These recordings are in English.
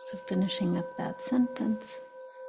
So finishing up that sentence.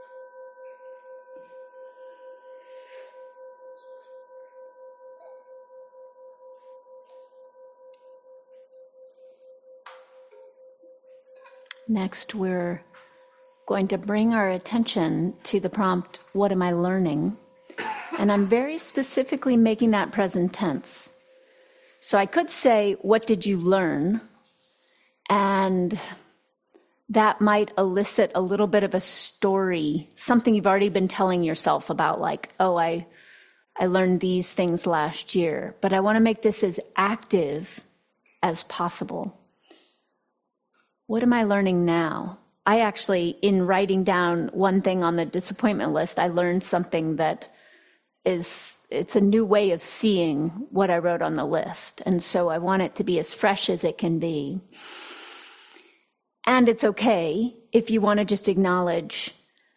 Next, we're going to bring our attention to the prompt, what am I learning? And I'm very specifically making that present tense. So I could say, what did you learn? And that might elicit a little bit of a story, something you've already been telling yourself about, like, oh, I learned these things last year. But I want to make this as active as possible. What am I learning now? I actually, in writing down one thing on the disappointment list, I learned something that it's a new way of seeing what I wrote on the list. And so I want it to be as fresh as it can be. And it's okay if you want to just acknowledge,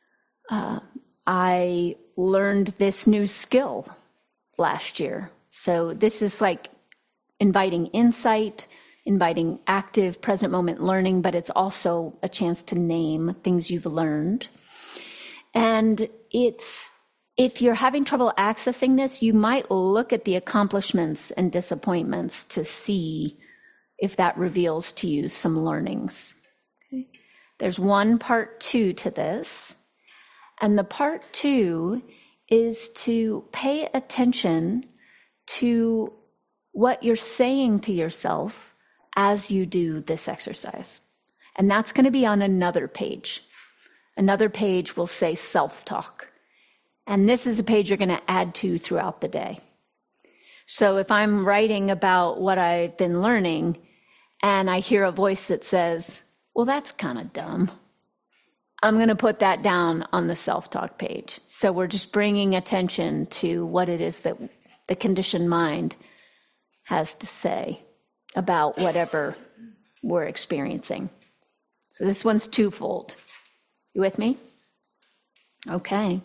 I learned this new skill last year. So this is like inviting insight, inviting active present moment learning, but it's also a chance to name things you've learned. And if you're having trouble accessing this, you might look at the accomplishments and disappointments to see if that reveals to you some learnings. Okay. There's one part 2 to this. And the part 2 is to pay attention to what you're saying to yourself as you do this exercise. And that's going to be on another page. Another page will say self-talk. And this is a page you're going to add to throughout the day. So if I'm writing about what I've been learning and I hear a voice that says, well, that's kind of dumb, I'm going to put that down on the self-talk page. So we're just bringing attention to what it is that the conditioned mind has to say about whatever we're experiencing. So this one's twofold. You with me? Okay.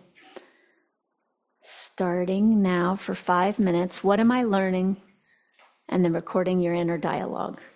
Starting now for 5 minutes. What am I learning? And then recording your inner dialogue.